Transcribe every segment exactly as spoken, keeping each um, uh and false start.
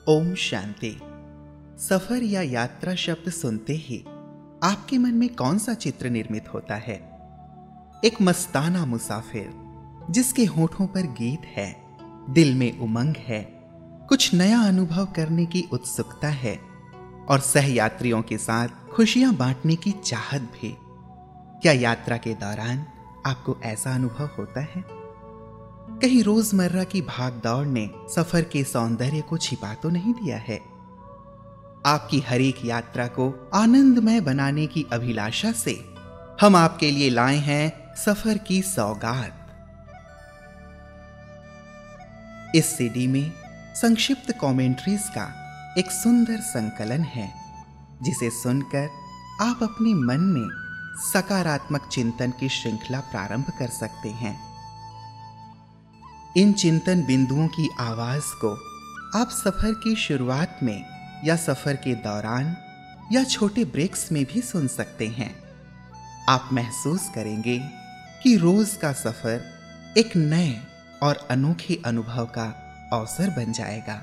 ओम शांति। सफर या यात्रा शब्द सुनते ही आपके मन में कौन सा चित्र निर्मित होता है? एक मस्ताना मुसाफिर जिसके होठों पर गीत है, दिल में उमंग है, कुछ नया अनुभव करने की उत्सुकता है और सहयात्रियों के साथ खुशियां बांटने की चाहत भी। क्या यात्रा के दौरान आपको ऐसा अनुभव होता है? कहीं रोजमर्रा की भागदौड़ ने सफर के सौंदर्य को छिपा तो नहीं दिया है? आपकी हर एक यात्रा को आनंदमय बनाने की अभिलाषा से हम आपके लिए लाए हैं सफर की सौगात। इस सीडी में संक्षिप्त कमेंट्रीज का एक सुंदर संकलन है, जिसे सुनकर आप अपने मन में सकारात्मक चिंतन की श्रृंखला प्रारंभ कर सकते हैं। इन चिंतन बिंदुओं की आवाज को आप सफर की शुरुआत में या सफर के दौरान या छोटे ब्रेक्स में भी सुन सकते हैं। आप महसूस करेंगे कि रोज का सफर एक नए और अनोखे अनुभव का अवसर बन जाएगा।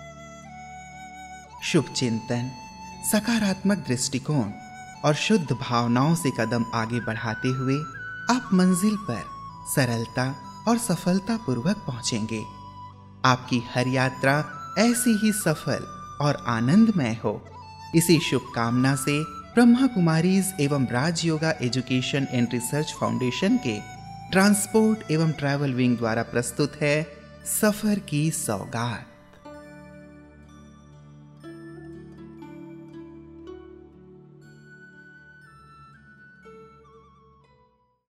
शुभ चिंतन, सकारात्मक दृष्टिकोण और शुद्ध भावनाओं से कदम आगे बढ़ाते हुए आप मंजिल पर सरलता और सफलतापूर्वक पहुंचेंगे। आपकी हर यात्रा ऐसी ही सफल और आनंदमय हो, इसी शुभकामना से ब्रह्मा कुमारीज एवं Raj yoga education and research foundation के ट्रांसपोर्ट एवं ट्रैवल विंग द्वारा प्रस्तुत है सफर की सौगात।